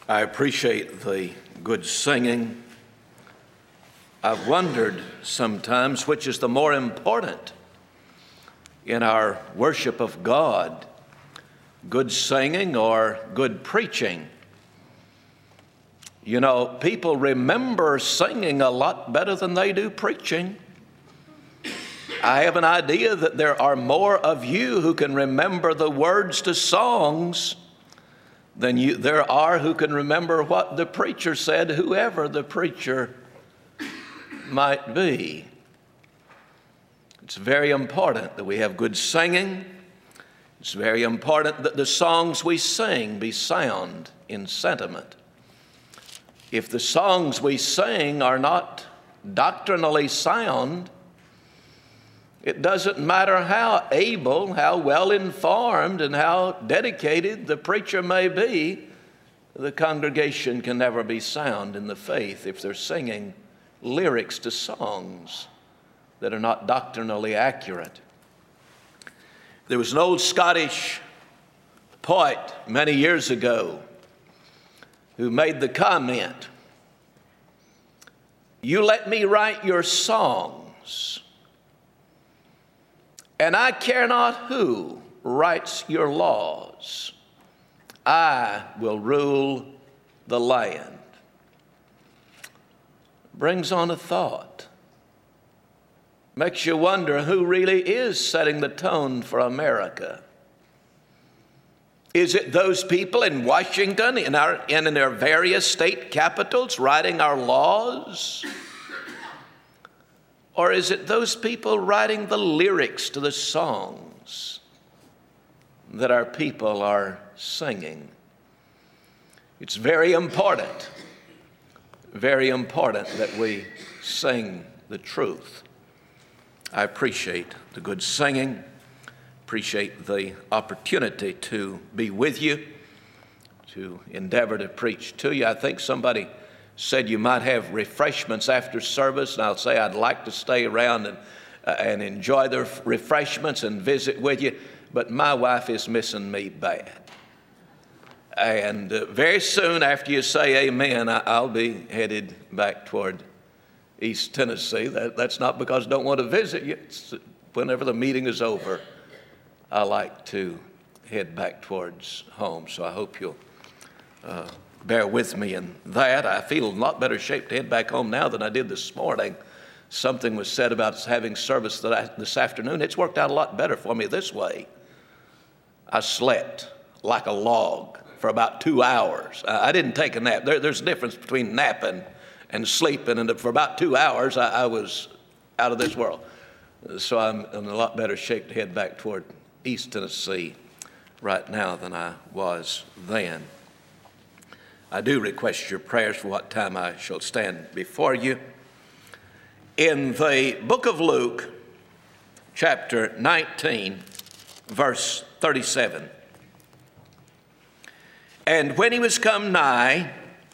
I appreciate the good singing. I've wondered sometimes which is the more important in our worship of God, good singing or good preaching. You know, people remember singing a lot better than they do preaching. I have an idea that there are more of you who can remember the words to songs than there are who can remember what the preacher said, whoever the preacher might be. It's very important that we have good singing. It's very important that the songs we sing be sound in sentiment. If the songs we sing are not doctrinally sound, it doesn't matter how able, how well informed, and how dedicated the preacher may be, the congregation can never be sound in the faith if they're singing lyrics to songs that are not doctrinally accurate. There was an old Scottish poet many years ago who made the comment, "You let me write your songs, and I care not who writes your laws. I will rule the land." Brings on a thought. Makes you wonder who really is setting the tone for America. Is it those people in Washington, in their various state capitals, writing our laws? Or is it those people writing the lyrics to the songs that our people are singing? It's very important that we sing the truth. I appreciate the good singing, appreciate the opportunity to be with you, to endeavor to preach to you. I think somebody said you might have refreshments after service, and I'll say I'd like to stay around and enjoy the refreshments and visit with you, but my wife is missing me bad. And very soon after you say amen, I'll be headed back toward East Tennessee. That's not because I don't want to visit you. It's whenever the meeting is over, I like to head back towards home. So I hope you'll bear with me in that. I feel in a lot better shape to head back home now than I did this morning. Something was said about having service this afternoon. It's worked out a lot better for me this way. I slept like a log for about 2 hours. I didn't take a nap. There's a difference between napping and sleeping, and for about 2 hours, I was out of this world. So I'm in a lot better shape to head back toward East Tennessee right now than I was then. I do request your prayers for what time I shall stand before you. In the book of Luke, chapter 19, verse 37, "And when he was come nigh,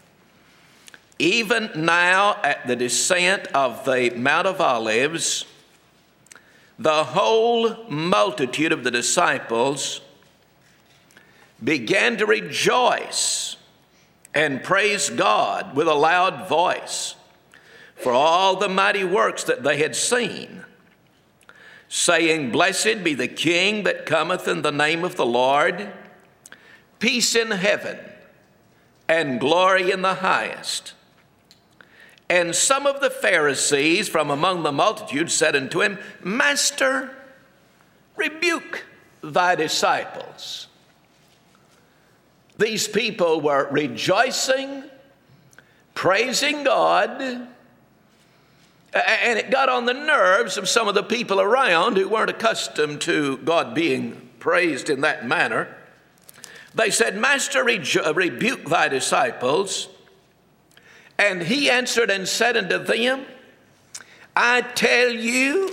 even now at the descent of the Mount of Olives, the whole multitude of the disciples began to rejoice and praise God with a loud voice for all the mighty works that they had seen, saying, Blessed be the King that cometh in the name of the Lord, peace in heaven and glory in the highest. And some of the Pharisees from among the multitude said unto him, Master, rebuke thy disciples." These people were rejoicing, praising God, and it got on the nerves of some of the people around who weren't accustomed to God being praised in that manner. They said, Master, rebuke thy disciples. And he answered and said unto them, I tell you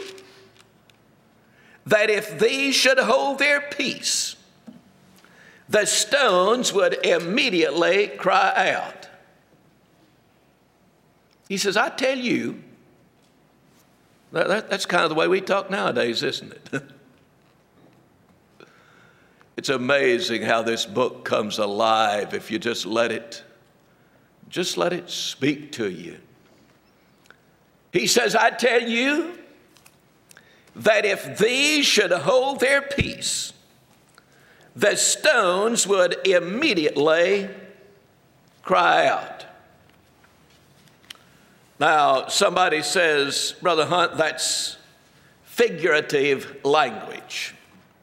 that if these should hold their peace, the stones would immediately cry out. He says, I tell you, that's kind of the way we talk nowadays, isn't it? It's amazing how this book comes alive if you just let it Just let it speak to you. He says, I tell you that if these should hold their peace, the stones would immediately cry out. Now, somebody says, Brother Hunt, that's figurative language.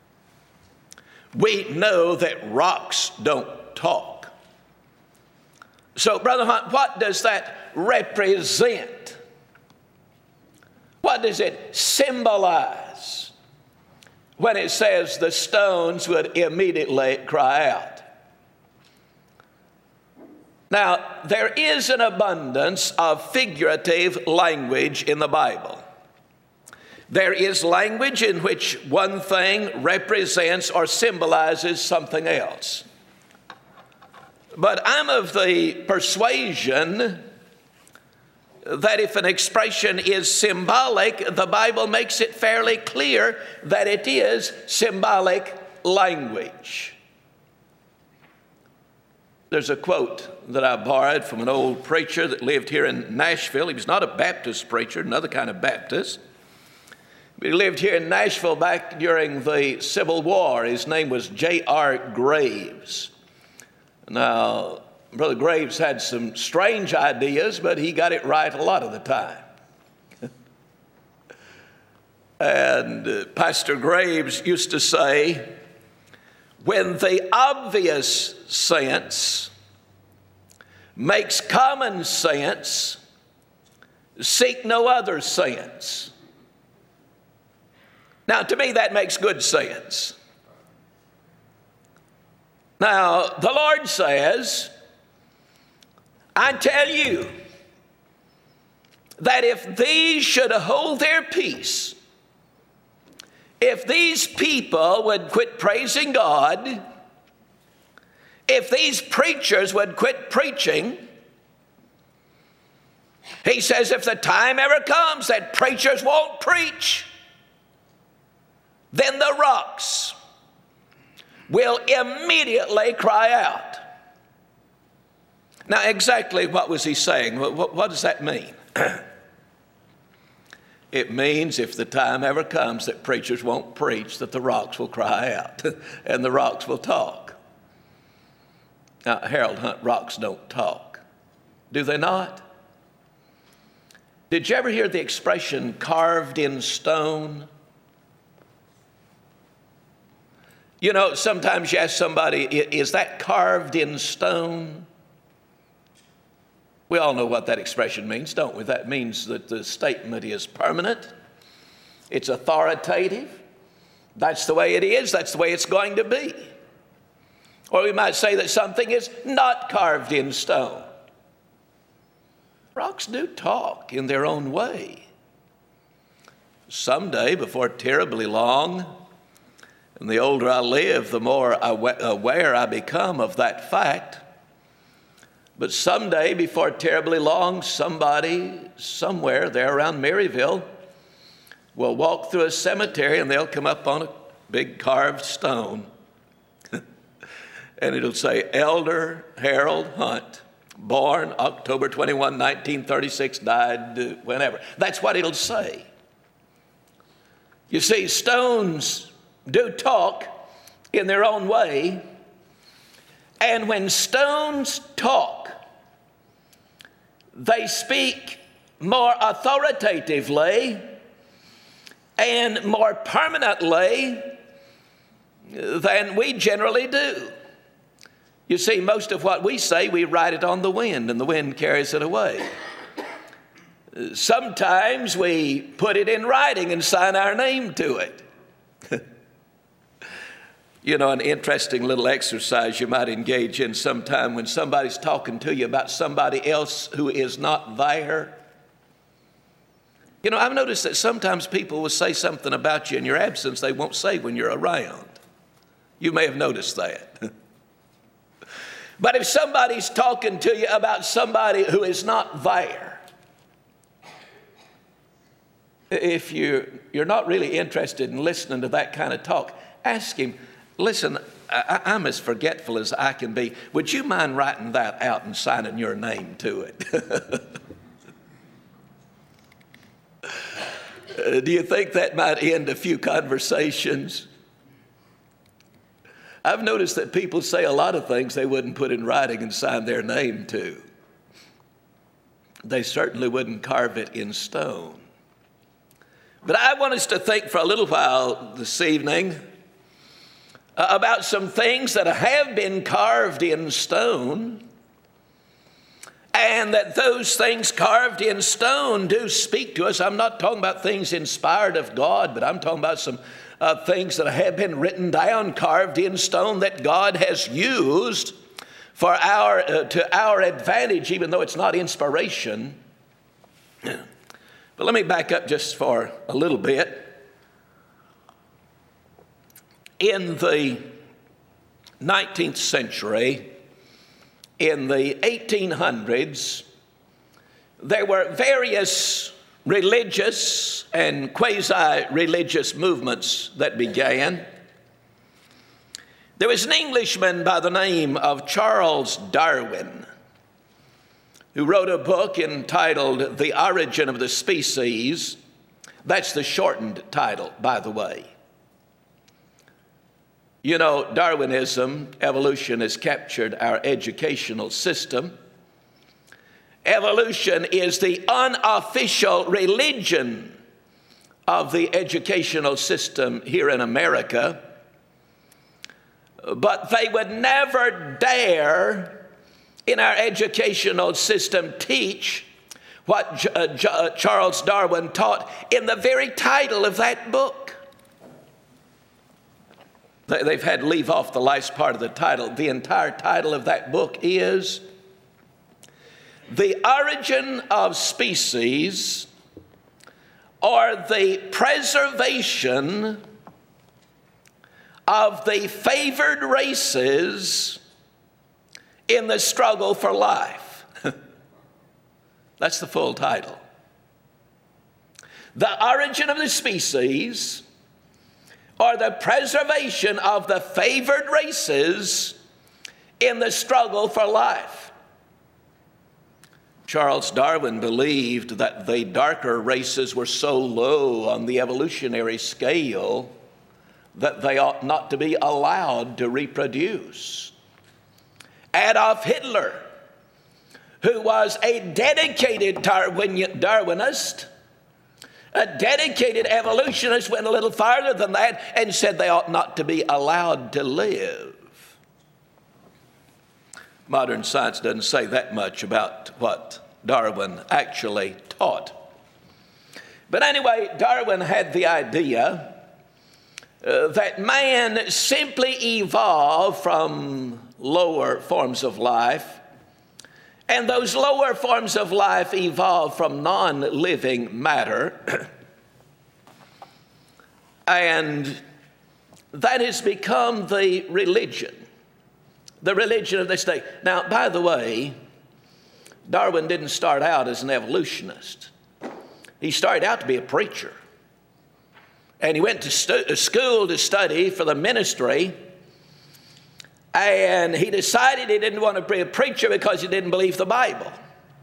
We know that rocks don't talk. So, Brother Hunt, what does that represent? What does it symbolize when it says the stones would immediately cry out? Now, there is an abundance of figurative language in the Bible. There is language in which one thing represents or symbolizes something else. But I'm of the persuasion that if an expression is symbolic, the Bible makes it fairly clear that it is symbolic language. There's a quote that I borrowed from an old preacher that lived here in Nashville. He was not a Baptist preacher, another kind of Baptist. He lived here in Nashville back during the Civil War. His name was J.R. Graves. Now, Brother Graves had some strange ideas, but he got it right a lot of the time. And Pastor Graves used to say, when the obvious sense makes common sense, seek no other sense. Now, to me, that makes good sense. Now, the Lord says, I tell you that if these should hold their peace, if these people would quit praising God, if these preachers would quit preaching, he says if the time ever comes that preachers won't preach, then the rocks will immediately cry out. Now, exactly what was he saying? What does that mean? It means if the time ever comes that preachers won't preach, that the rocks will cry out and the rocks will talk. Now, Harold Hunt, rocks don't talk. Do they not? Did you ever hear the expression carved in stone? You know, sometimes you ask somebody, is that carved in stone? We all know what that expression means, don't we? That means that the statement is permanent. It's authoritative. That's the way it is. That's the way it's going to be. Or we might say that something is not carved in stone. Rocks do talk in their own way. Someday, before terribly long, and the older I live, the more aware I become of that fact. But someday, before terribly long, somebody somewhere there around Maryville will walk through a cemetery and they'll come up on a big carved stone. And it'll say, Elder Harold Hunt, born October 21, 1936, died whenever. That's what it'll say. You see, stones do talk in their own way. And when stones talk, they speak more authoritatively and more permanently than we generally do. You see, most of what we say, we write it on the wind, and the wind carries it away. Sometimes we put it in writing and sign our name to it. You know, an interesting little exercise you might engage in sometime when somebody's talking to you about somebody else who is not there. You know, I've noticed that sometimes people will say something about you in your absence they won't say when you're around. You may have noticed that. But if somebody's talking to you about somebody who is not there, if you're not really interested in listening to that kind of talk, ask him, listen, I'm as forgetful as I can be. Would you mind writing that out and signing your name to it? Do you think that might end a few conversations? I've noticed that people say a lot of things they wouldn't put in writing and sign their name to. They certainly wouldn't carve it in stone. But I want us to think for a little while this evening about some things that have been carved in stone, and that those things carved in stone do speak to us. I'm not talking about things inspired of God, but I'm talking about some things that have been written down, carved in stone, that God has used for to our advantage, even though it's not inspiration. But let me back up just for a little bit. In the 19th century, in the 1800s, there were various religious and quasi-religious movements that began. There was an Englishman by the name of Charles Darwin who wrote a book entitled The Origin of the Species. That's the shortened title, by the way. You know, Darwinism, evolution, has captured our educational system. Evolution is the unofficial religion of the educational system here in America. But they would never dare in our educational system teach what Charles Darwin taught in the very title of that book. They've had to leave off the last part of the title. The entire title of that book is The Origin of Species, or the Preservation of the Favored Races in the Struggle for Life. That's the full title. The Origin of the Species, or the Preservation of the Favored Races in the Struggle for Life. Charles Darwin believed that the darker races were so low on the evolutionary scale that they ought not to be allowed to reproduce. Adolf Hitler, who was a dedicated Darwinist, a dedicated evolutionist, went a little farther than that and said they ought not to be allowed to live. Modern science doesn't say that much about what Darwin actually taught. But anyway, Darwin had the idea that man simply evolved from lower forms of life, and those lower forms of life evolved from non-living matter. And that has become the religion of this day. Now, by the way, Darwin didn't start out as an evolutionist. He started out to be a preacher. And he went to school to study for the ministry. And he decided he didn't want to be a preacher because he didn't believe the Bible.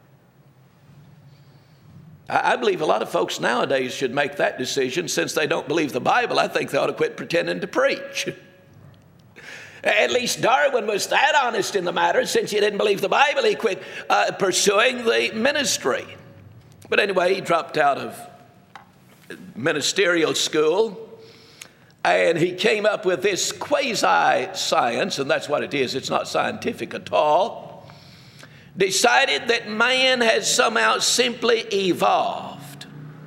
I believe a lot of folks nowadays should make that decision. Since they don't believe the Bible, I think they ought to quit pretending to preach. At least Darwin was that honest in the matter. Since he didn't believe the Bible, he quit pursuing the ministry. But anyway, he dropped out of ministerial school. And he came up with this quasi-science, and that's what it is. It's not scientific at all. Decided that man has somehow simply evolved.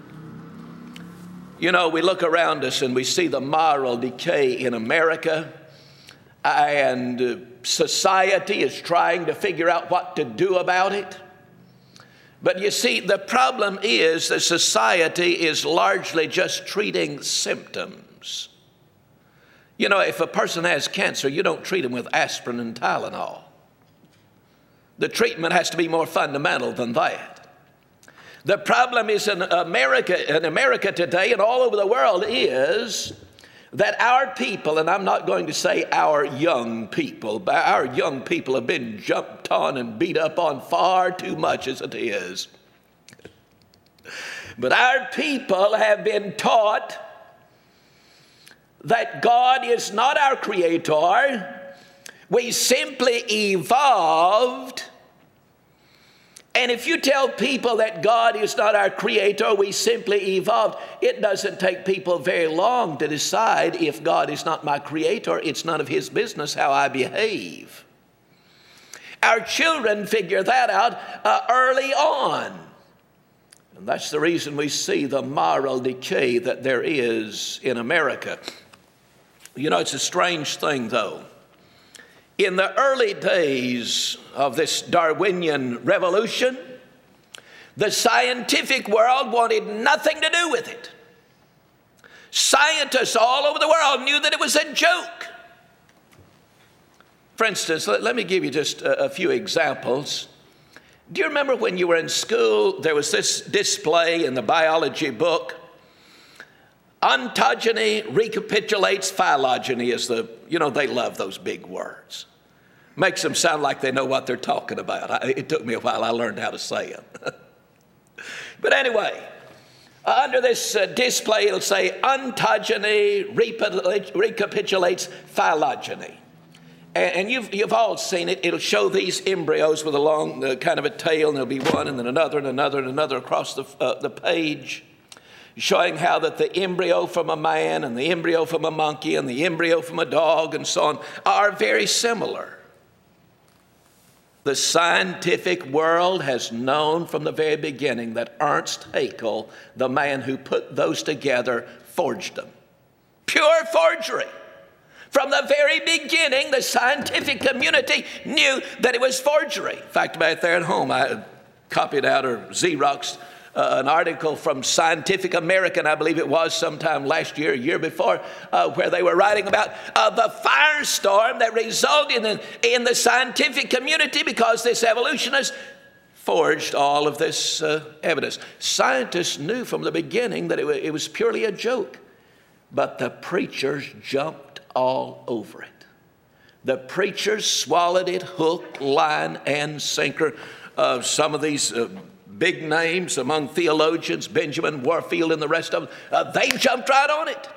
You know, we look around us and we see the moral decay in America, and society is trying to figure out what to do about it. But you see, the problem is that society is largely just treating symptoms. You know, if a person has cancer, you don't treat them with aspirin and Tylenol. The treatment has to be more fundamental than that. The problem is in America today and all over the world is that our people, and I'm not going to say our young people, but our young people have been jumped on and beat up on far too much as it is. But our people have been taught that God is not our creator. We simply evolved. And if you tell people that God is not our creator, we simply evolved, it doesn't take people very long to decide if God is not my creator, it's none of his business how I behave. Our children figure that out early on. And that's the reason we see the moral decay that there is in America. You know, it's a strange thing, though. In the early days of this Darwinian revolution, the scientific world wanted nothing to do with it. Scientists all over the world knew that it was a joke. For instance, let me give you just a few examples. Do you remember when you were in school, there was this display in the biology book? Ontogeny recapitulates phylogeny is they love those big words. Makes them sound like they know what they're talking about. It took me a while, I learned how to say them. But anyway, under this display, it'll say ontogeny recapitulates phylogeny. And you've all seen it. It'll show these embryos with a long kind of a tail, and there'll be one and then another and another and another across the page, showing how that the embryo from a man and the embryo from a monkey and the embryo from a dog and so on are very similar. The scientific world has known from the very beginning that Ernst Haeckel, the man who put those together, forged them. Pure forgery. From the very beginning, the scientific community knew that it was forgery. In fact, back there at home, I copied out or Xeroxed an article from Scientific American, I believe it was sometime last year, a year before, where they were writing about the firestorm that resulted in the scientific community because this evolutionist forged all of this evidence. Scientists knew from the beginning that it was purely a joke, but the preachers jumped all over it. The preachers swallowed it hook, line, and sinker. Some of these big names among theologians, Benjamin Warfield and the rest of them, they jumped right on it.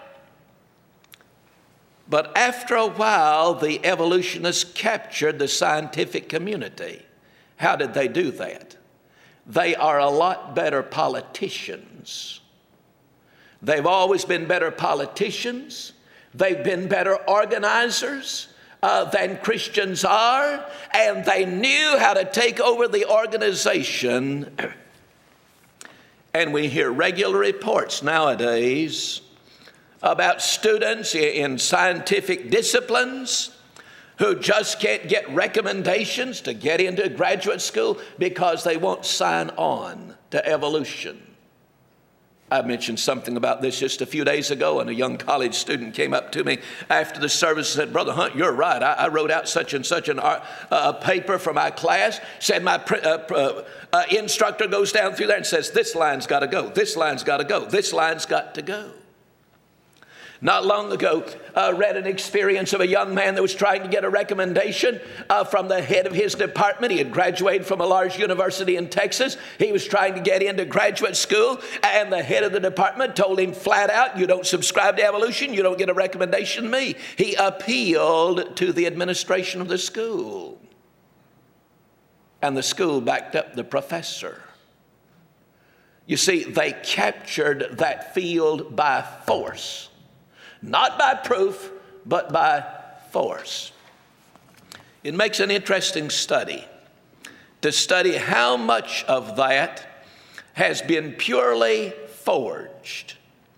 But after a while, the evolutionists captured the scientific community. How did they do that? They are a lot better politicians. They've always been better politicians. They've been better organizers than Christians are, and they knew how to take over the organization. And we hear regular reports nowadays about students in scientific disciplines who just can't get recommendations to get into graduate school because they won't sign on to evolution. I mentioned something about this just a few days ago, and a young college student came up to me after the service and said, "Brother Hunt, you're right. I wrote out such and such a paper for my class." Said my instructor goes down through there and says, "This line's got to go. This line's got to go. This line's got to go." Not long ago, I read an experience of a young man that was trying to get a recommendation from the head of his department. He had graduated from a large university in Texas. He was trying to get into graduate school, and the head of the department told him flat out, "You don't subscribe to evolution, you don't get a recommendation from me." He appealed to the administration of the school, and the school backed up the professor. You see, they captured that field by force. Not by proof, but by force. It makes an interesting study to study how much of that has been purely forged.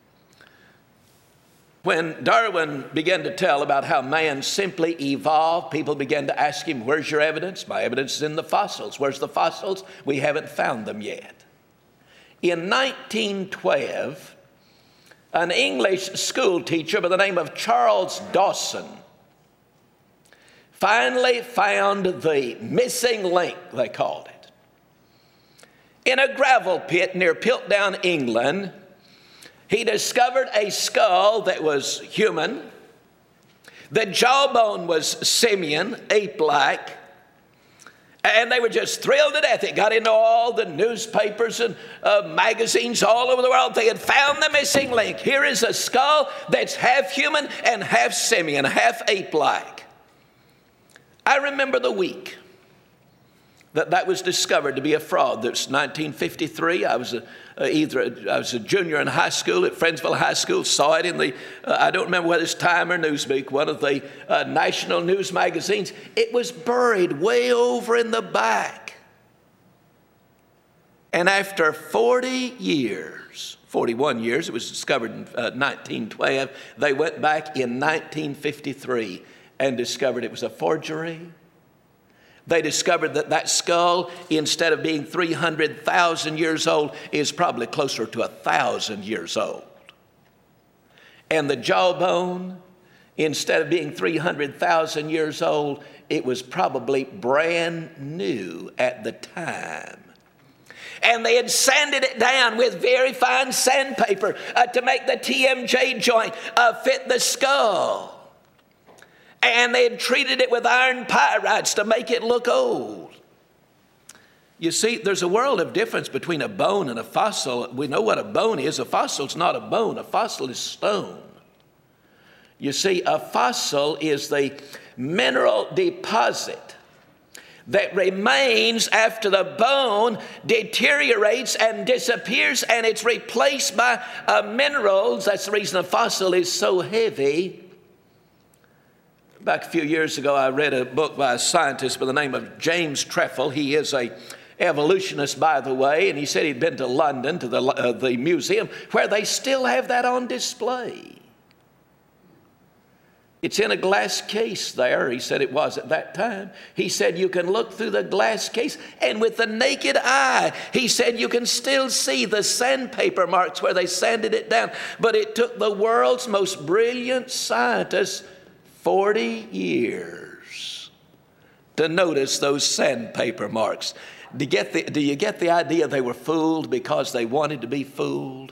When Darwin began to tell about how man simply evolved, people began to ask him, "Where's your evidence?" "My evidence is in the fossils." "Where's the fossils?" "We haven't found them yet." In 1912, an English school teacher by the name of Charles Dawson finally found the missing link, they called it. In a gravel pit near Piltdown, England, He discovered a skull that was human. The jawbone was simian, ape-like. And they were just thrilled to death. It got into all the newspapers and magazines all over the world. They had found the missing link. Here is a skull that's half human and half simian, half ape-like. I remember the week that was discovered to be a fraud. That's 1953. I was a junior in high school at Friendsville High School. Saw it in the, I don't remember whether it's Time or Newsweek, one of the national news magazines. It was buried way over in the back. And after 40 years, 41 years, it was discovered in 1912, they went back in 1953 and discovered it was a forgery. They discovered that skull, instead of being 300,000 years old, is probably closer to 1,000 years old. And the jawbone, instead of being 300,000 years old, it was probably brand new at the time. And they had sanded it down with very fine sandpaper to make the TMJ joint fit the skull. And they had treated it with iron pyrites to make it look old. You see, there's a world of difference between a bone and a fossil. We know what a bone is. A fossil's not a bone. A fossil is stone. You see, a fossil is the mineral deposit that remains after the bone deteriorates and disappears, and it's replaced by minerals. That's the reason a fossil is so heavy. Back a few years ago, I read a book by a scientist by the name of James Trefil. He is an evolutionist, by the way, and he said he'd been to London, to the museum, where they still have that on display. It's in a glass case there. He said it was at that time. He said you can look through the glass case, and with the naked eye, he said you can still see the sandpaper marks where they sanded it down. But it took the world's most brilliant scientists 40 years to notice those sandpaper marks. Do you get the idea they were fooled because they wanted to be fooled?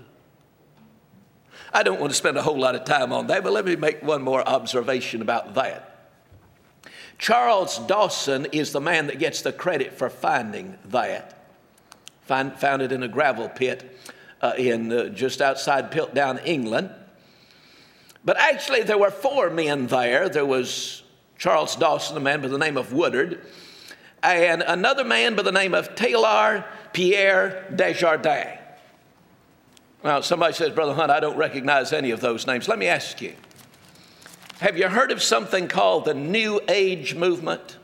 I don't want to spend a whole lot of time on that, but let me make one more observation about that. Charles Dawson is the man that gets the credit for finding that. Found it in a gravel pit just outside Piltdown, England. But actually, there were 4 men there. There was Charles Dawson, a man by the name of Woodard, and another man by the name of Taylor Pierre Desjardins. Now, somebody says, Brother Hunt, I don't recognize any of those names. Let me ask you, have you heard of something called the New Age movement?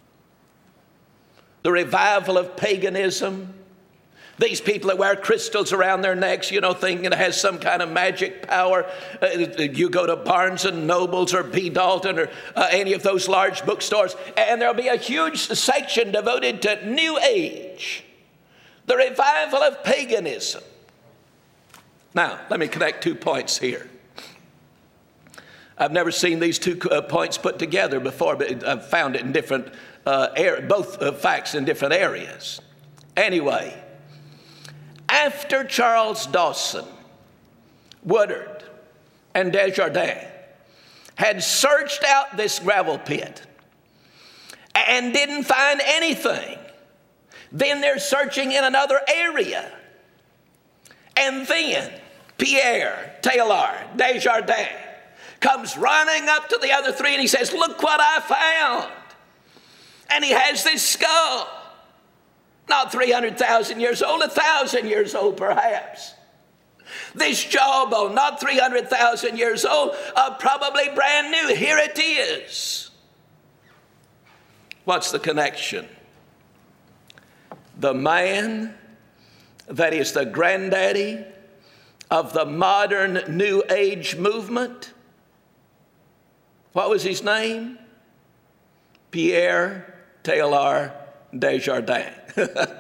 The revival of paganism? These people that wear crystals around their necks, thinking it has some kind of magic power. You go to Barnes and Nobles or B. Dalton or any of those large bookstores, and there'll be a huge section devoted to New Age, the revival of paganism. Now, let me connect 2 points here. I've never seen these 2 points put together before, but I've found it in different both facts in different areas. Anyway, after Charles Dawson, Woodard, and Desjardins had searched out this gravel pit and didn't find anything, then they're searching in another area. And then Pierre Taylor Desjardins comes running up to the other 3 and he says, look what I found. And he has this skull. Not 300,000 years old, 1,000 years old perhaps. This jawbone, not 300,000 years old, probably brand new. Here it is. What's the connection? The man that is the granddaddy of the modern New Age movement, what was his name? Pierre Taylor Desjardins. The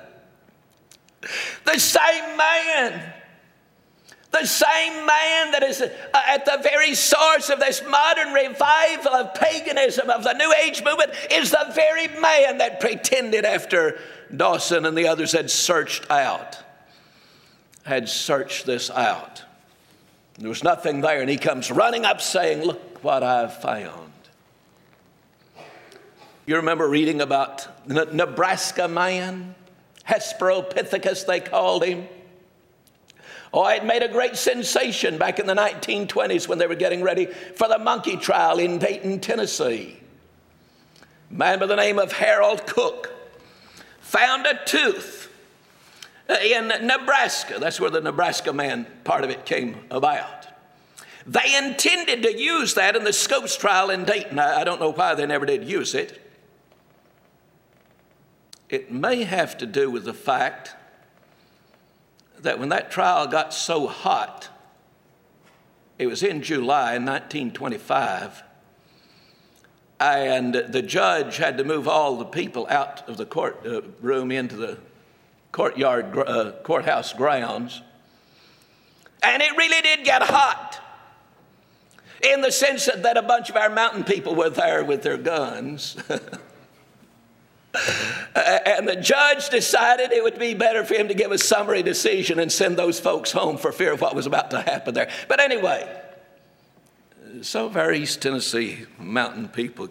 same man. The same man that is at the very source of this modern revival of paganism, of the New Age movement, is the very man that pretended after Dawson and the others had searched this out. There was nothing there, and he comes running up saying, "Look what I've found." You remember reading about the Nebraska man, Hesperopithecus they called him. Oh, it made a great sensation back in the 1920s when they were getting ready for the monkey trial in Dayton, Tennessee. A man by the name of Harold Cook found a tooth in Nebraska. That's where the Nebraska man part of it came about. They intended to use that in the Scopes trial in Dayton. I don't know why they never did use it. It may have to do with the fact that when that trial got so hot, it was in July 1925, and the judge had to move all the people out of the courtroom into the courthouse grounds. And it really did get hot in the sense that a bunch of our mountain people were there with their guns. And the judge decided it would be better for him to give a summary decision and send those folks home for fear of what was about to happen there. But anyway, some of our East Tennessee mountain people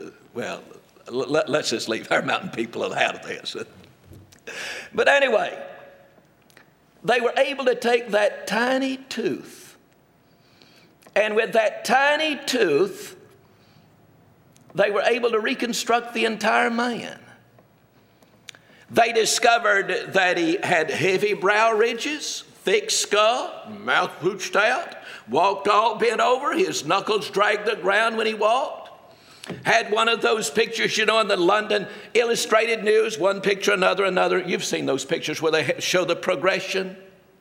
let's just leave our mountain people out of this. But anyway, they were able to take that tiny tooth, and with that tiny tooth, they were able to reconstruct the entire man. They discovered that he had heavy brow ridges, thick skull, mouth pooched out, walked all bent over, his knuckles dragged the ground when he walked. Had one of those pictures, in the London Illustrated News, one picture, another. You've seen those pictures where they show the progression.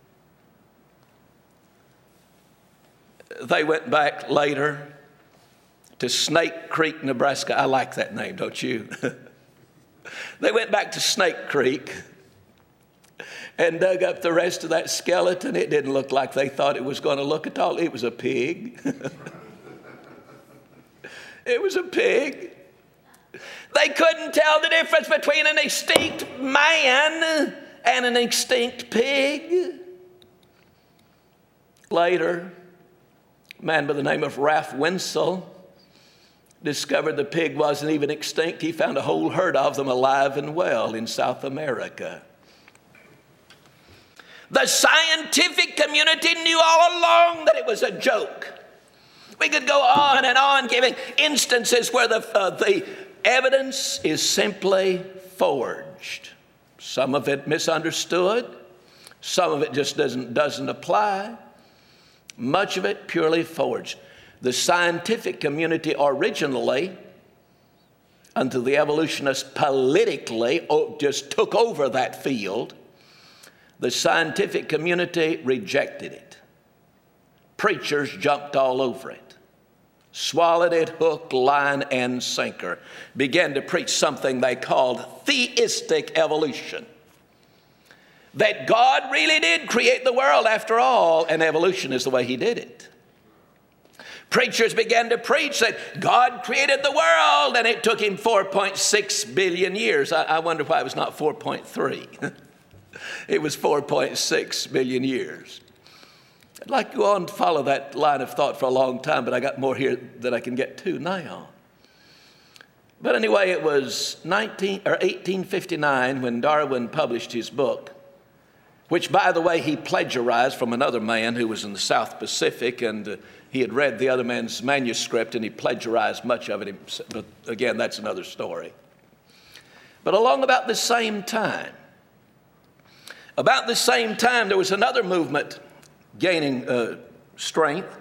They went back later to Snake Creek, Nebraska. I like that name, don't you? They went back to Snake Creek and dug up the rest of that skeleton. It didn't look like they thought it was going to look at all. It was a pig. It was a pig. They couldn't tell the difference between an extinct man and an extinct pig. Later, a man by the name of Ralph Wenzel discovered the pig wasn't even extinct. He found a whole herd of them alive and well in South America. The scientific community knew all along that it was a joke. We could go on and on giving instances where the evidence is simply forged. Some of it misunderstood. Some of it just doesn't apply. Much of it purely forged. The scientific community originally, until the evolutionists politically just took over that field, the scientific community rejected it. Preachers jumped all over it, swallowed it hook, line, and sinker, began to preach something they called theistic evolution. That God really did create the world after all, and evolution is the way he did it. Preachers began to preach that God created the world and it took him 4.6 billion years. I wonder why it was not 4.3. It was 4.6 billion years. I'd like to go on and follow that line of thought for a long time, but I got more here that I can get to now. But anyway, it was 1859 when Darwin published his book, which, by the way, he plagiarized from another man who was in the South Pacific, and he had read the other man's manuscript and he plagiarized much of it. But again, that's another story. But along about the same time, there was another movement gaining strength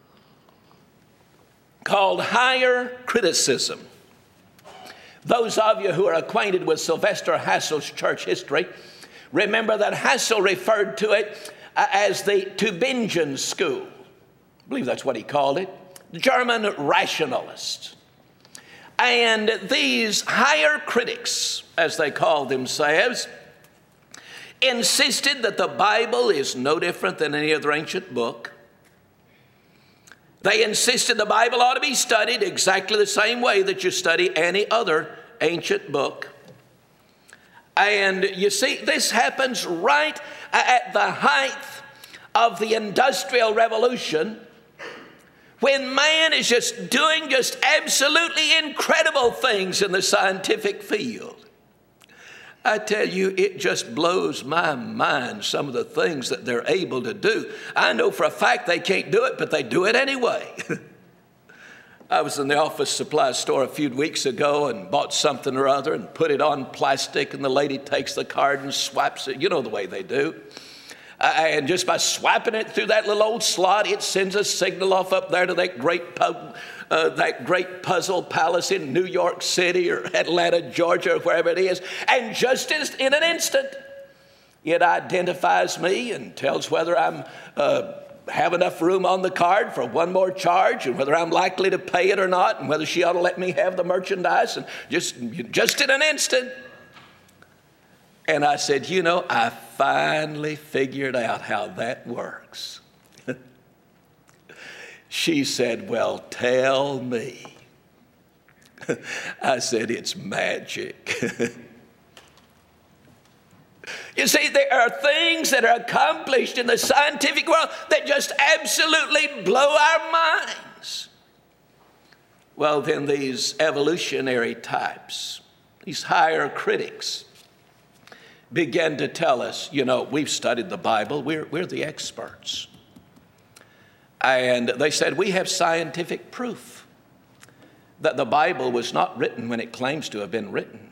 called higher criticism. Those of you who are acquainted with Sylvester Hassel's church history remember that Hassel referred to it as the Tübingen school. I believe that's what he called it, German rationalists. And these higher critics, as they called themselves, insisted that the Bible is no different than any other ancient book. They insisted the Bible ought to be studied exactly the same way that you study any other ancient book. And you see, this happens right at the height of the Industrial Revolution, when man is just doing just absolutely incredible things in the scientific field. I tell you, it just blows my mind, some of the things that they're able to do. I know for a fact they can't do it, but they do it anyway. I was in the office supply store a few weeks ago and bought something or other and put it on plastic, and the lady takes the card and swipes it. You know the way they do. And just by swiping it through that little old slot, it sends a signal off up there to that great puzzle palace in New York City or Atlanta, Georgia, or wherever it is. And just in an instant, it identifies me and tells whether I'm have enough room on the card for one more charge, and whether I'm likely to pay it or not, and whether she ought to let me have the merchandise, and just in an instant. And I said, you know, I finally figured out how that works. She said, well, tell me. I said, it's magic. You see, there are things that are accomplished in the scientific world that just absolutely blow our minds. Well, then these evolutionary types, these higher critics, began to tell us, you know, we've studied the Bible, we're the experts. And they said, we have scientific proof that the Bible was not written when it claims to have been written.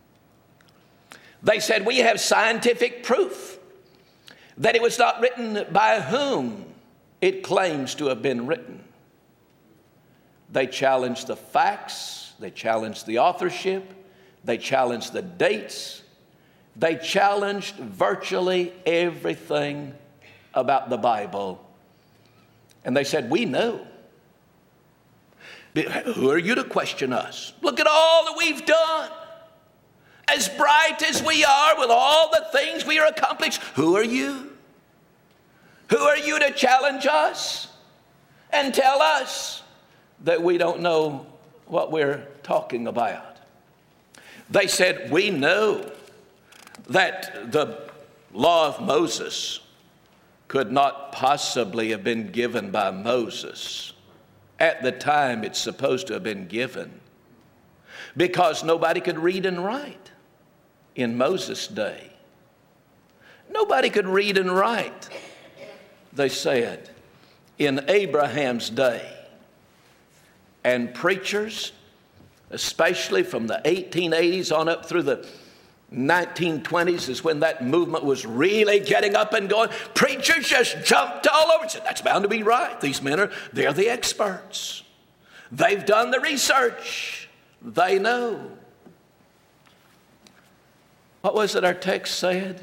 They said, we have scientific proof that it was not written by whom it claims to have been written. They challenged the facts, they challenged the authorship, they challenged the dates, they challenged virtually everything about the Bible. And they said, we know. Who are you to question us? Look at all that we've done. As bright as we are with all the things we are accomplished, who are you? Who are you to challenge us and tell us that we don't know what we're talking about? They said, we know that the law of Moses could not possibly have been given by Moses at the time it's supposed to have been given, because nobody could read and write in Moses' day. Nobody could read and write, they said, in Abraham's day. And preachers, especially from the 1880s on up through the 1920s, is when that movement was really getting up and going. Preachers just jumped all over and said, that's bound to be right. These men they're the experts. They've done the research. They know. What was it our text said?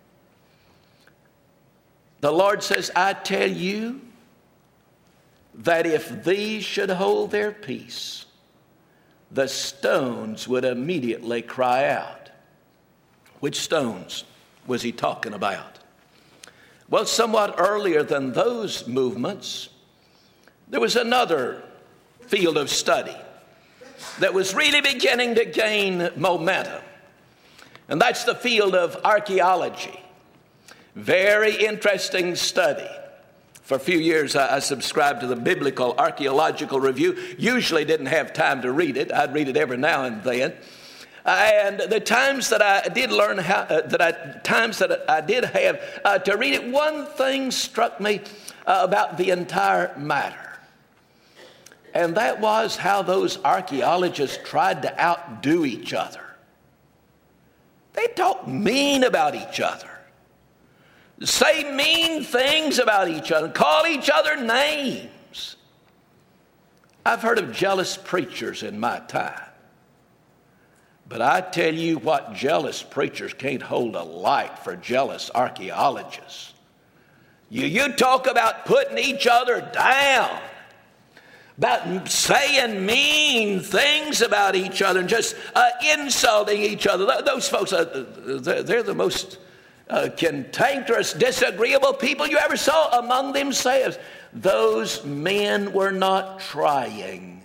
The Lord says, I tell you that if these should hold their peace, the stones would immediately cry out. Which stones was he talking about? Well, somewhat earlier than those movements, there was another field of study that was really beginning to gain momentum. And that's the field of archaeology. Very interesting study. For a few years, I subscribed to the Biblical Archaeological Review. Usually didn't have time to read it. I'd read it every now and then. And the times that I did learn I did have to read it, one thing struck me about the entire matter. And that was how those archaeologists tried to outdo each other. They talk mean about each other, say mean things about each other, call each other names. I've heard of jealous preachers in my time. But I tell you what, jealous preachers can't hold a light for jealous archaeologists. You talk about putting each other down, about saying mean things about each other and just insulting each other. Those folks, they're the most cantankerous, disagreeable people you ever saw among themselves. Those men were not trying.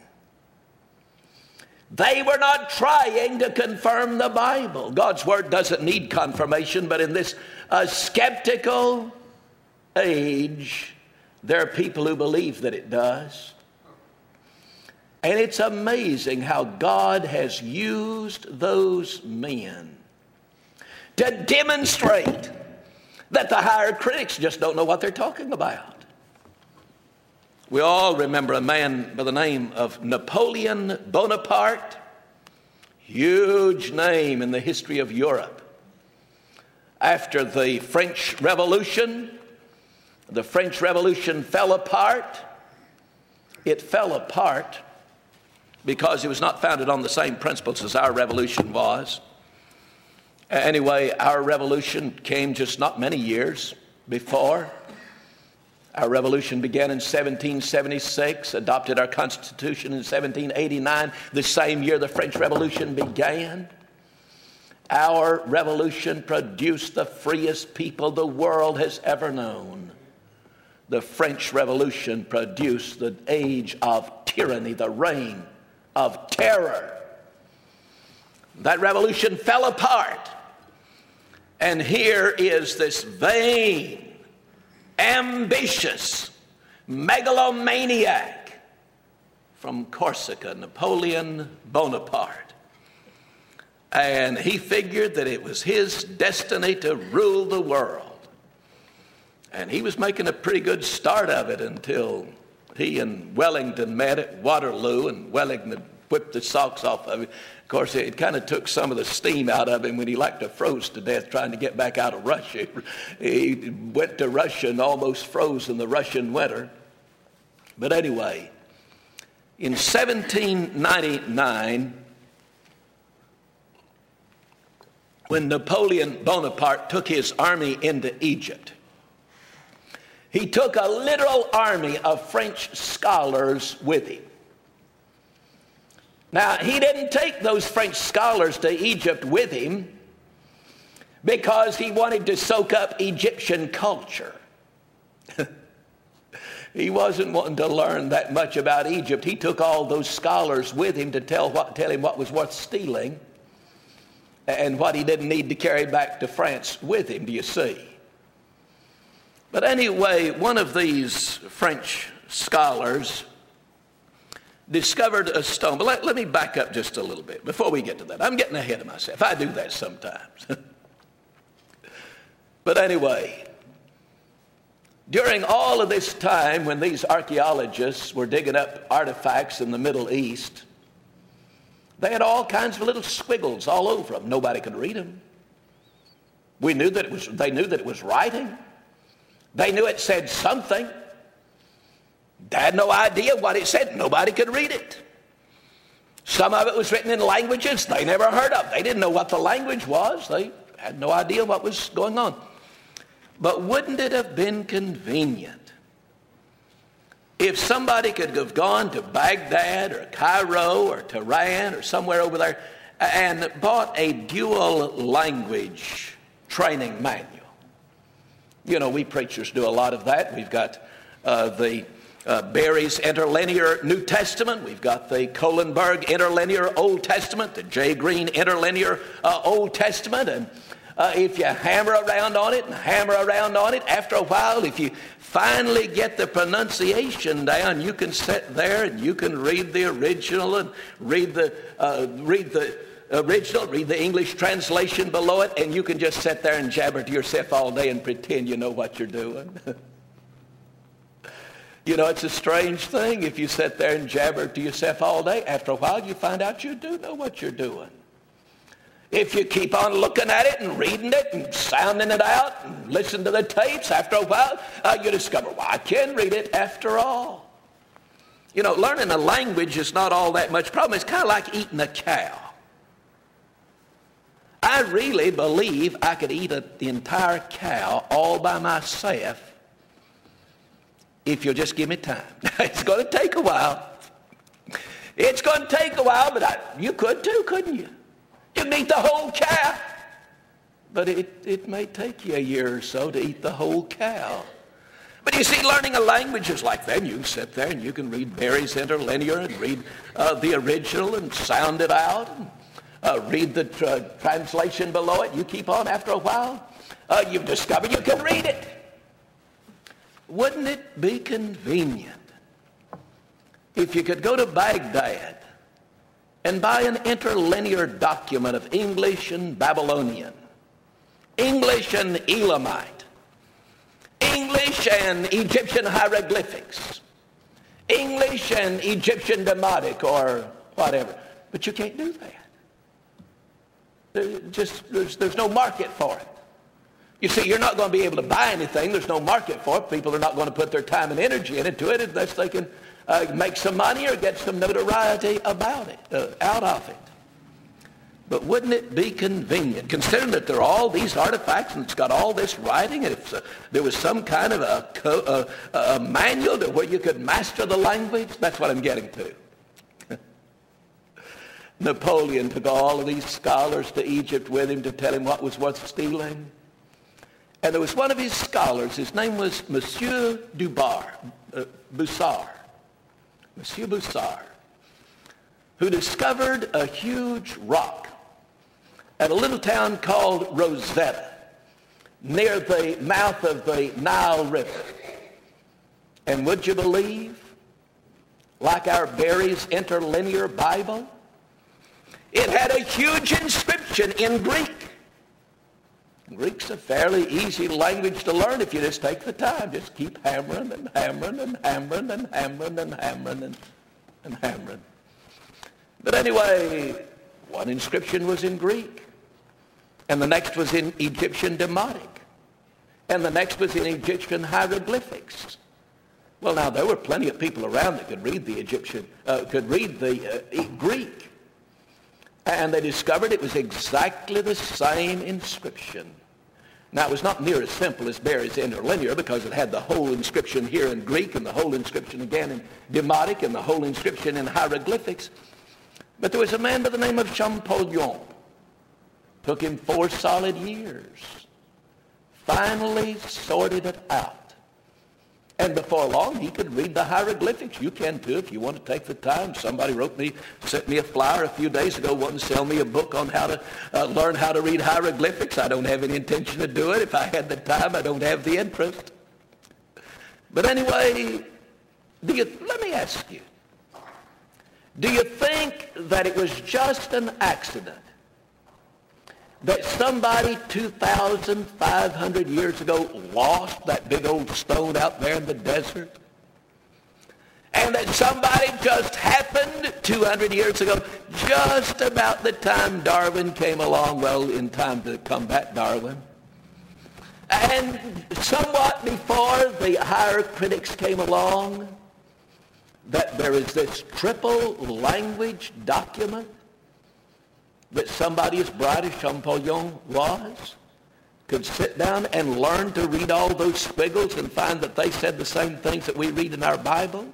They were not trying to confirm the Bible. God's word doesn't need confirmation, but in this skeptical, age, there are people who believe that it does. And it's amazing how God has used those men to demonstrate that the higher critics just don't know what they're talking about. We all remember a man by the name of Napoleon Bonaparte, huge name in the history of Europe. After the French Revolution fell apart. It fell apart because it was not founded on the same principles as our revolution was. Anyway, our revolution came just not many years before. Our revolution began in 1776, adopted our Constitution in 1789, the same year the French Revolution began. Our revolution produced the freest people the world has ever known. The French Revolution produced the age of tyranny, the reign of terror. That revolution fell apart. And here is this vain, ambitious, megalomaniac from Corsica, Napoleon Bonaparte. And he figured that it was his destiny to rule the world. And he was making a pretty good start of it until he and Wellington met at Waterloo, and Wellington whipped the socks off of him. Of course, it kind of took some of the steam out of him when he like to froze to death trying to get back out of Russia. He went to Russia and almost froze in the Russian winter. But anyway, in 1799, when Napoleon Bonaparte took his army into Egypt, he took a literal army of French scholars with him. Now, he didn't take those French scholars to Egypt with him because he wanted to soak up Egyptian culture. He wasn't wanting to learn that much about Egypt. He took all those scholars with him to tell him what was worth stealing and what he didn't need to carry back to France with him, do you see? But anyway, one of these French scholars discovered a stone. But let me back up just a little bit before we get to that. I'm getting ahead of myself. I do that sometimes. But anyway, during all of this time when these archaeologists were digging up artifacts in the Middle East, they had all kinds of little squiggles all over them. Nobody could read them. They knew that it was writing. They knew it said something. They had no idea what it said. Nobody could read it. Some of it was written in languages they never heard of. They didn't know what the language was. They had no idea what was going on. But wouldn't it have been convenient if somebody could have gone to Baghdad or Cairo or Tehran or somewhere over there and bought a dual language training manual? You know, we preachers do a lot of that. We've got the Barry's Interlinear New Testament. We've got the Kohlenberg Interlinear Old Testament, the J. Green Interlinear Old Testament. And if you hammer around on it, after a while, if you finally get the pronunciation down, you can sit there and you can read the original and read the English translation below it, and you can just sit there and jabber to yourself all day and pretend you know what you're doing. You know, it's a strange thing if you sit there and jabber to yourself all day. After a while, you find out you do know what you're doing. If you keep on looking at it and reading it and sounding it out and listen to the tapes, after a while, you discover, well, I can read it after all. You know, learning a language is not all that much problem. It's kind of like eating a cow. I really believe I could eat the entire cow all by myself if you'll just give me time. It's going to take a while. It's going to take a while, but you could too, couldn't you? You can eat the whole cow. But it may take you a year or so to eat the whole cow. But you see, learning a language is like that. You can sit there and you can read Barry's Interlinear and read the original and sound it out and read the translation below it. You keep on, after a while, you've discovered you can read it. Wouldn't it be convenient if you could go to Baghdad and buy an interlinear document of English and Babylonian, English and Elamite, English and Egyptian hieroglyphics, English and Egyptian Demotic or whatever? But you can't do that. There's no market for it. You see, you're not going to be able to buy anything. There's no market for it. People are not going to put their time and energy into it unless they can make some money or get some notoriety about it, out of it. But wouldn't it be convenient, considering that there are all these artifacts and it's got all this writing, and if there was some kind of a manual to where you could master the language? That's what I'm getting to. Napoleon took all of these scholars to Egypt with him to tell him what was worth stealing. And there was one of his scholars, his name was Monsieur Boussard, Monsieur Boussard, who discovered a huge rock at a little town called Rosetta, near the mouth of the Nile River. And would you believe, like our Barry's Interlinear Bible, it had a huge inscription in Greek. Greek's a fairly easy language to learn if you just take the time. Just keep hammering and hammering and hammering and hammering and hammering and hammering. But anyway, one inscription was in Greek, and the next was in Egyptian Demotic, and the next was in Egyptian hieroglyphics. Well, now, there were plenty of people around that could read the Greek. And they discovered it was exactly the same inscription. Now, it was not near as simple as Barry's Interlinear, because it had the whole inscription here in Greek and the whole inscription again in Demotic and the whole inscription in hieroglyphics. But there was a man by the name of Champollion. Took him 4 solid years. Finally sorted it out. And before long, he could read the hieroglyphics. You can too if you want to take the time. Somebody sent me a flyer a few days ago wanting to sell me a book on how to learn how to read hieroglyphics. I don't have any intention to do it. If I had the time, I don't have the interest. But anyway, let me ask you, do you think that it was just an accident that somebody 2,500 years ago lost that big old stone out there in the desert? And that somebody just happened 200 years ago, just about the time Darwin came along, well, in time to combat Darwin, and somewhat before the higher critics came along, that there is this triple language document that somebody as bright as Champollion was could sit down and learn to read all those squiggles and find that they said the same things that we read in our Bible?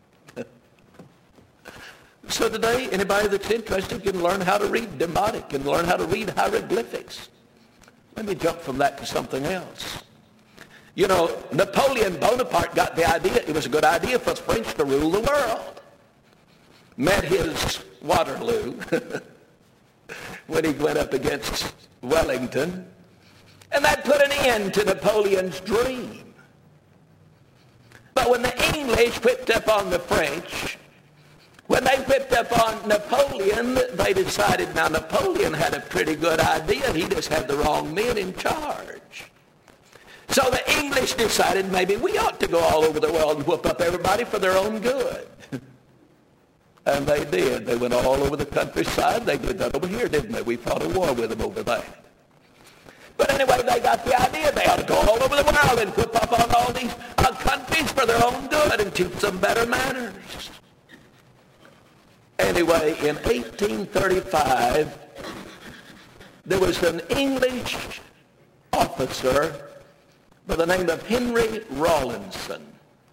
So today, anybody that's interested can learn how to read Demotic, can learn how to read hieroglyphics. Let me jump from that to something else. You know, Napoleon Bonaparte got the idea it was a good idea for the French to rule the world. Met his Waterloo when he went up against Wellington, and that put an end to Napoleon's dream. But when the English whipped up on the French, when they whipped up on Napoleon, they decided now Napoleon had a pretty good idea. He just had the wrong men in charge. So the English decided maybe we ought to go all over the world and whoop up everybody for their own good. And they did. They went all over the countryside. They did that over here, didn't they? We fought a war with them over there. But anyway, they got the idea they ought to go all over the world and whip up on all these countries for their own good and teach them better manners. Anyway, in 1835, there was an English officer by the name of Henry Rawlinson.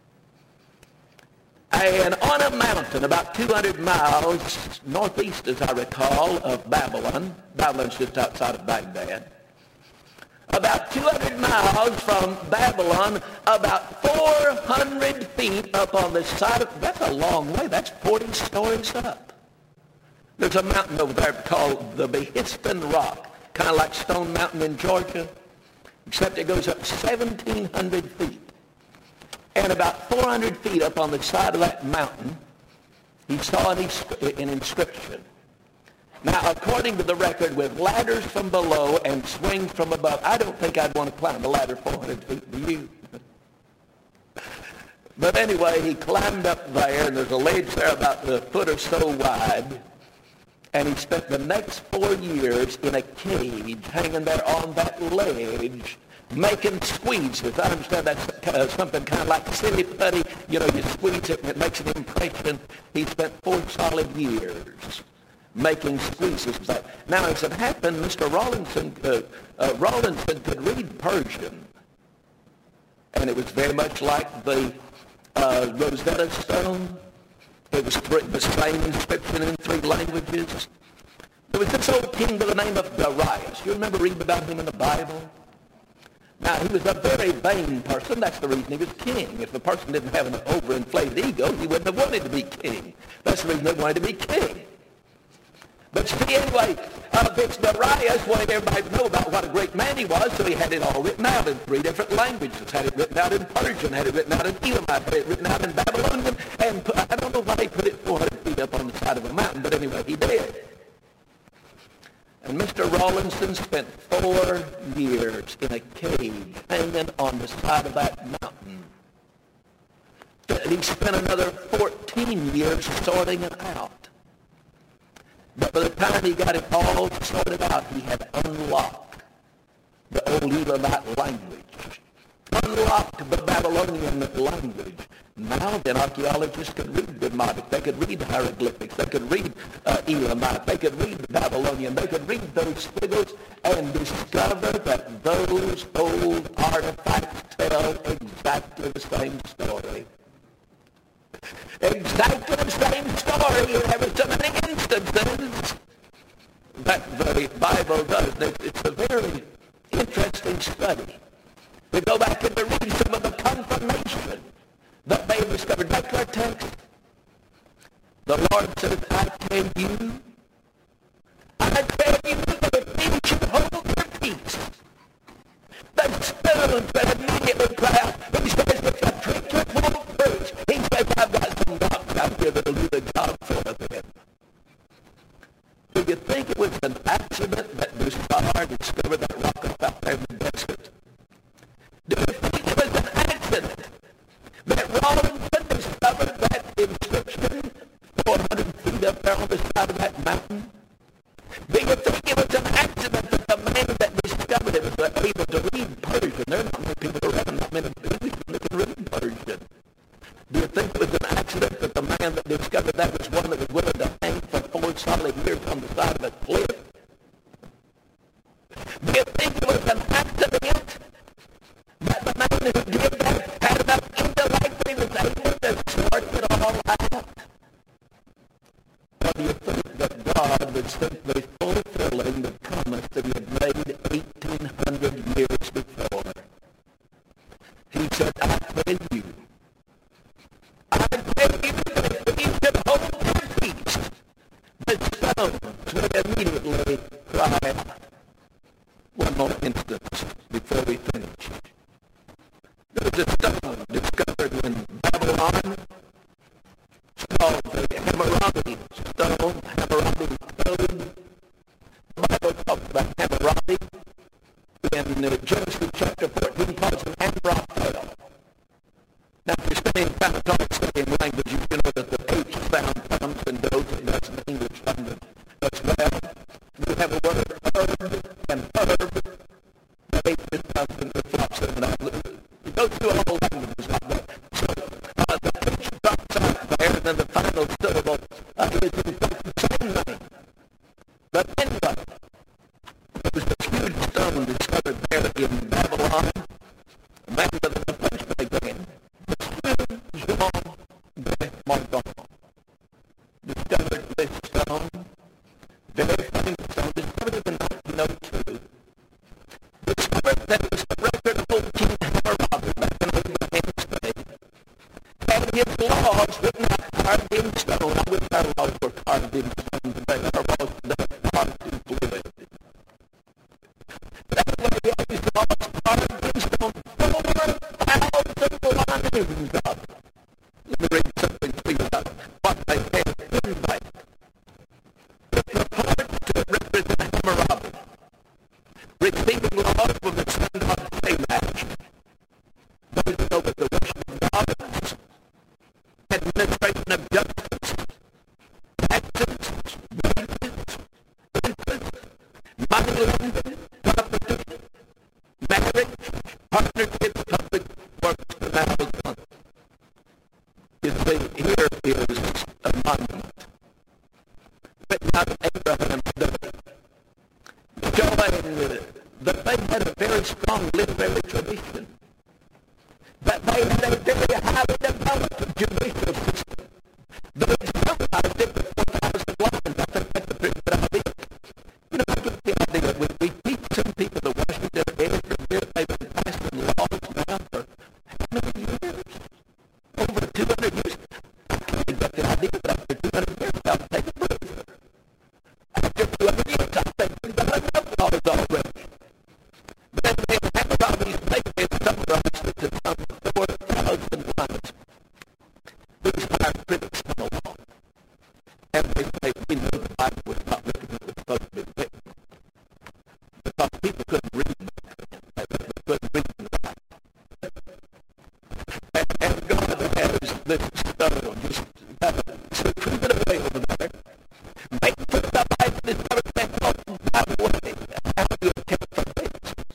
And on a mountain about 200 miles northeast, as I recall, of Babylon, Babylon's just outside of Baghdad, about 200 miles from Babylon, about 400 feet up on the side of, that's a long way, that's 40 stories up. There's a mountain over there called the Behiston Rock, kind of like Stone Mountain in Georgia, except it goes up 1,700 feet. And about 400 feet up on the side of that mountain, he saw an inscription. Now, according to the record, with ladders from below and swings from above, I don't think I'd want to climb a ladder 400 feet, do you? But anyway, he climbed up there, and there's a ledge there about a foot or so wide, and he spent the next 4 years in a cage hanging there on that ledge, making squeezes. I understand that's something kind of like silly putty. You know, you squeeze it and it makes an impression. He spent 4 solid years making squeezes. Now, as it happened, Mr. Rawlinson could read Persian, and it was very much like the Rosetta Stone. It was the same inscription in 3 languages. There was this old king by the name of Darius. You remember reading about him in the Bible? Now, he was a very vain person. That's the reason he was king. If the person didn't have an overinflated ego, he wouldn't have wanted to be king. That's the reason they wanted to be king. But see, anyway, this Darius wanted everybody to know about what a great man he was, so he had it all written out in 3 different languages. Had it written out in Persian, had it written out in Elamite, had it written out in Babylonian, and I don't know why he put it 400 feet up on the side of a mountain, but anyway, he did. And Mr. Rawlinson spent 4 years in a cage hanging on the side of that mountain. He spent another 14 years sorting it out. But by the time he got it all sorted out, he had unlocked the old Elamite language, unlocked the Babylonian language. Now then, archaeologists could read Demotic, they could read hieroglyphics, they could read Elamite, they could read Babylonian, they could read those squiggles and discover that those old artifacts tell exactly the same story. Exactly the same story. There were so many instances that the Bible does. It's a very interesting study. We go back and read some of the confirmation that they discovered. Back to our text. The Lord says, I tell you that if you should hold your peace, the stones that immediately cry out. He says, if the preacher won't preach, he says, I've got some rocks out here that'll do the job for them. Do you think it was an accident that Bussard discovered that rock out there in the desert? Do you think it was an accident that Rawlinson discovered that inscription 400 feet up there on the side of that mountain? Do you think it was an accident that the man that discovered it was able to read Persian? There are not many people around, not many people that can read Persian. Do you think it was an accident that the man that discovered that was one that was willing to hang for 4 solid years on the side of a cliff? Do you think it was an accident that the man who did that had enough intellect he was able to sort it all out? Or do you think that God was simply fulfilling the promise that he had made 1,800 years before? He said, I tell you that if you should hold your peace, the stones would immediately cry out. One more instance before we finish. There was a stone discovered in Babylon. It's called the Hammurabi stone, Hammurabi code. The Bible talks about Hammurabi in Genesis chapter 14, calls him Amraphel. Now, if you're studying Pentatonic studying language, you know that the H sound comes and goes, and that's the English language as well. You have a word herb and herb. The H just comes and flops in and out. It goes through all languages like that. So the H drops out there, and then the final syllable is in fact the same name. But anyway, there was this huge stone discovered there in Babylon. A man that was a punchman again. Jean de Morgon discovered this stone, very famous stone, discovered it in 1902. Discovered that it was the record of old King Hammurabi back in Abraham's day. And his laws written out carved in stone. I wish our laws were carved in stone today. Our laws today are carved in fluid. That way, his laws carved in stone 4,000 lines. receiving laws from the synagogue of Balak, those who go with the worship of gods, administration of justice, taxes, wages, interest, money lending, property, marriage, partnerships, public works, and housing. You see, here is a monument written out of Abraham's day, showing that they had a very strong literary tradition, that they had a very highly developed judicial system. Those who realized it with 4,000 lines, I think that's a pretty good idea. You know, I get the idea that we teach some people to wash their heads for years. They've been passing laws now for how many years? Over 200 years. I can't get the idea that after 200 years, I'll take a breather. After 200 years, I think we've done enough laws already. Then they have all these papers summarized it to some 4,000 lines. These higher critics come along, and they say, we know the Bible was not written as it was supposed to be written, because people couldn't read back then. They couldn't read and write. And God has this stone, just so prove it away over there. Make for somebody this other thing called by the way, how do you account for this?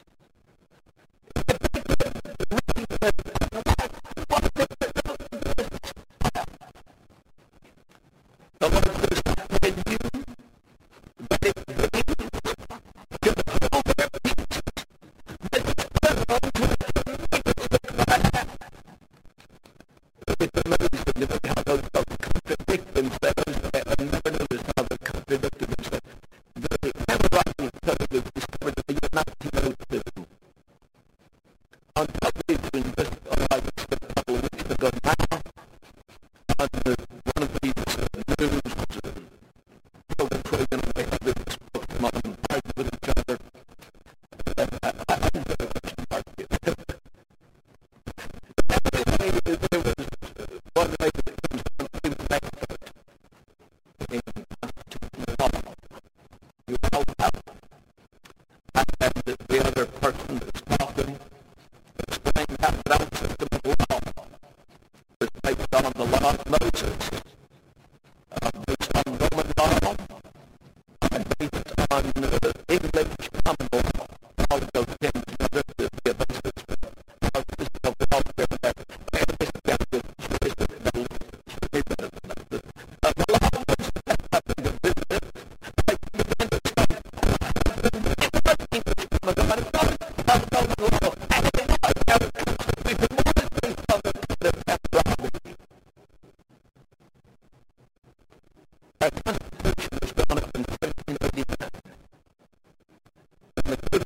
If they could read and write, what they could do is the Lord says, I tell you that if they could hold their peace, that spend on to the cry. It's amazing to me how those folks contradict themselves and never notice how they contradict themselves. The handwriting code was discovered in the year 1902. On television, just like a couple of weeks ago now, on one of these news programs where they have this spokesman fight with each other. I enjoy watching market. Anyway, there was one lady that comes on to the expert in constitutional law. You know how. And the other person that's talking explained how that old system of law was based on the law of Moses, based on Roman law, based on English common law. All of those came together to be a basis for our system of law there. And this got the choice of the law of Moses had nothing to do with it. They began to say, English common law, not Roman law. And they know how it comes to be the more than things other kind of robbery. Our Constitution was drawn up in 1789. And the good